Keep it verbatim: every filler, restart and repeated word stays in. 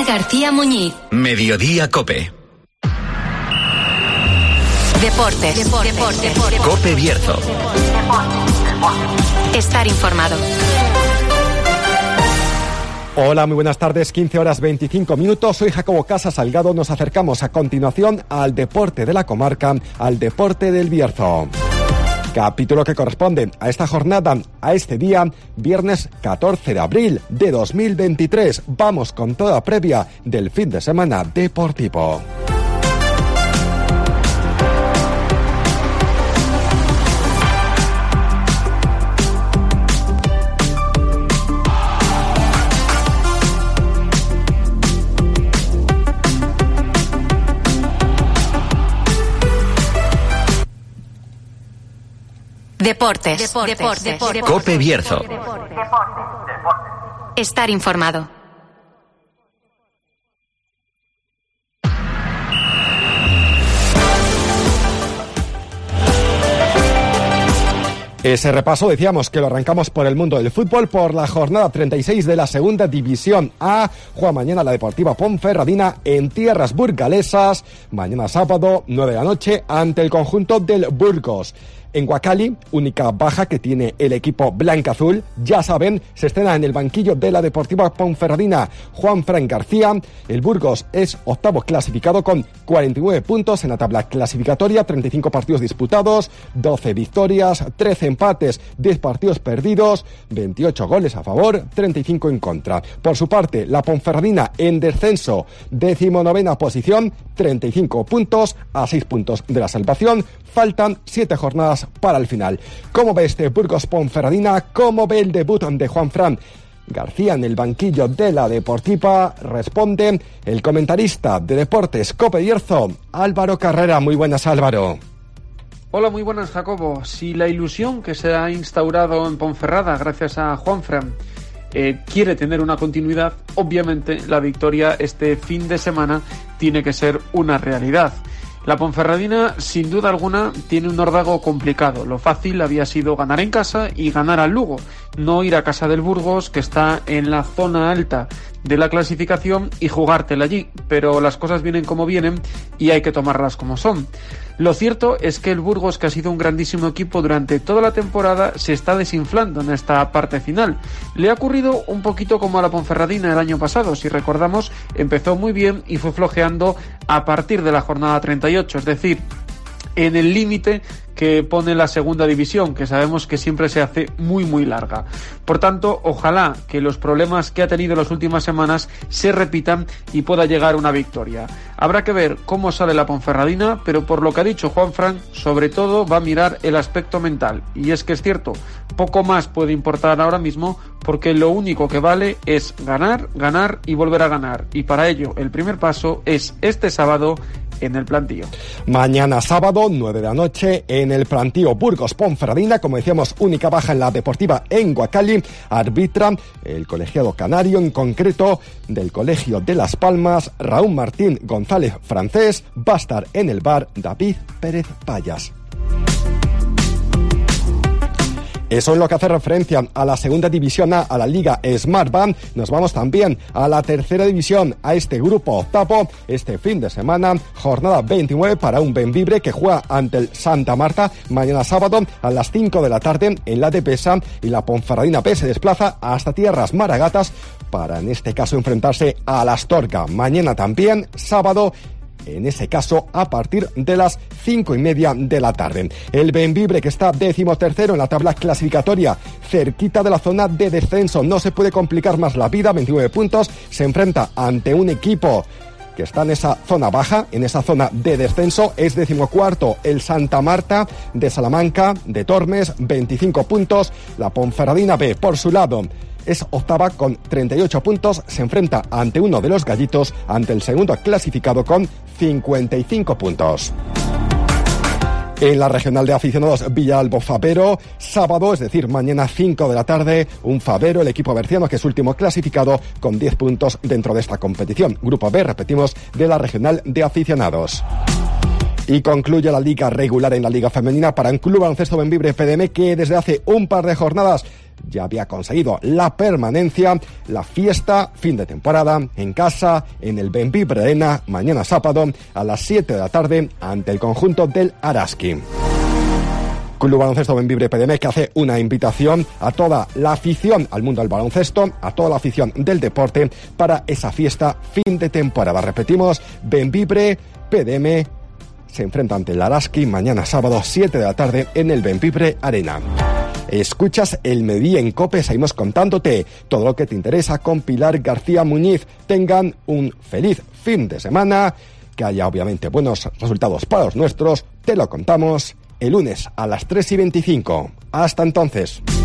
García Muñiz. Mediodía COPE. Deportes. Deportes. Deportes. Deportes. COPE Bierzo. Estar informado. Hola, muy buenas tardes, quince horas veinticinco minutos, soy Jacobo Casa Salgado, nos acercamos a continuación al deporte de la comarca, al deporte del Bierzo. Capítulo que corresponde a esta jornada, a este día, viernes catorce de abril de dos mil veintitrés. Vamos con toda previa del fin de semana deportivo. Deportes. Deportes. Deportes. Deportes. COPE Bierzo. Estar informado. Ese repaso decíamos que lo arrancamos por el mundo del fútbol, por la jornada treinta y seis de la segunda división A. Juega mañana la Deportiva Ponferradina en tierras burgalesas. Mañana sábado, nueve de la noche, ante el conjunto del Burgos. En Guacali, única baja que tiene el equipo blanca-azul, ya saben, se estrena en el banquillo de la Deportiva Ponferradina Juanfran García. El Burgos es octavo clasificado con cuarenta y nueve puntos en la tabla clasificatoria, treinta y cinco partidos disputados, doce victorias, trece empates, diez partidos perdidos, veintiocho goles a favor, treinta y cinco en contra. Por su parte, la Ponferradina en descenso, decimonovena posición, treinta y cinco puntos, a seis puntos de la salvación. Faltan siete jornadas para el final. ¿Cómo ve este Burgos Ponferradina? ¿Cómo ve el debut de Juanfran García en el banquillo de la Deportiva? Responde el comentarista de Deportes COPE Bierzo, Álvaro Carrera. Muy buenas, Álvaro. Hola, muy buenas, Jacobo. Si la ilusión que se ha instaurado en Ponferrada gracias a Juanfran eh, quiere tener una continuidad, obviamente la victoria este fin de semana tiene que ser una realidad. La Ponferradina, sin duda alguna, tiene un órdago complicado. Lo fácil había sido ganar en casa y ganar al Lugo, no ir a casa del Burgos, que está en la zona alta de la clasificación, y jugártela allí. Pero las cosas vienen como vienen y hay que tomarlas como son. Lo cierto es que el Burgos, que ha sido un grandísimo equipo durante toda la temporada, se está desinflando en esta parte final. Le ha ocurrido un poquito como a la Ponferradina el año pasado. Si recordamos, empezó muy bien y fue flojeando a partir de la jornada treinta y ocho, es decir, en el límite que pone la segunda división, que sabemos que siempre se hace muy muy larga. Por tanto, ojalá que los problemas que ha tenido las últimas semanas se repitan y pueda llegar una victoria. Habrá que ver cómo sale la Ponferradina, pero por lo que ha dicho Juanfran, sobre todo va a mirar el aspecto mental. Y es que es cierto, poco más puede importar ahora mismo, porque lo único que vale es ganar, ganar y volver a ganar. Y para ello, el primer paso es este sábado en el Plantío. Mañana sábado, nueve de la noche, en el Plantío Burgos Ponferradina, como decíamos, única baja en la Deportiva en Guacali. Arbitra el colegiado canario, en concreto del Colegio de Las Palmas, Raúl Martín González Francés. Va a estar en el bar David Pérez Payas. Eso en lo que hace referencia a la segunda división A, a la Liga Smartbank. Nos vamos también a la tercera división, a este grupo octavo. Este fin de semana, jornada veintinueve para un Benvibre que juega ante el Santa Marta mañana sábado a las cinco de la tarde en la Depesa, y la Ponferradina B se desplaza hasta tierras maragatas para, en este caso, enfrentarse a la Astorga. Mañana también, sábado, en ese caso a partir de las cinco y media de la tarde. El Benvibre, que está decimotercero en la tabla clasificatoria, cerquita de la zona de descenso, no se puede complicar más la vida, veintinueve puntos, se enfrenta ante un equipo que está en esa zona baja, en esa zona de descenso. Es decimocuarto el Santa Marta de Salamanca, de Tormes, veinticinco puntos. La Ponferradina B, por su lado, es octava con treinta y ocho puntos, se enfrenta ante uno de los gallitos, ante el segundo clasificado con cincuenta y cinco puntos. En la regional de aficionados Villalbo Fabero, sábado, es decir, mañana cinco de la tarde, un Fabero, el equipo berciano, que es último clasificado con diez puntos dentro de esta competición. Grupo B, repetimos, de la regional de aficionados. Y concluye la liga regular en la liga femenina para un Club Baloncesto Benvibre F D M, que desde hace un par de jornadas ya había conseguido la permanencia. La fiesta, fin de temporada, en casa, en el Bembibre Arena, mañana sábado a las siete de la tarde ante el conjunto del Araski. Club Baloncesto Bembibre P D M, que hace una invitación a toda la afición al mundo del baloncesto, a toda la afición del deporte para esa fiesta fin de temporada. Repetimos, Bembibre P D M se enfrenta ante el Araski mañana sábado siete de la tarde en el Bembibre Arena. Escuchas el Mediodía en COPE, seguimos contándote todo lo que te interesa con Pilar García Muñiz. Tengan un feliz fin de semana, que haya obviamente buenos resultados para los nuestros, te lo contamos el lunes a las tres y veinticinco. Hasta entonces.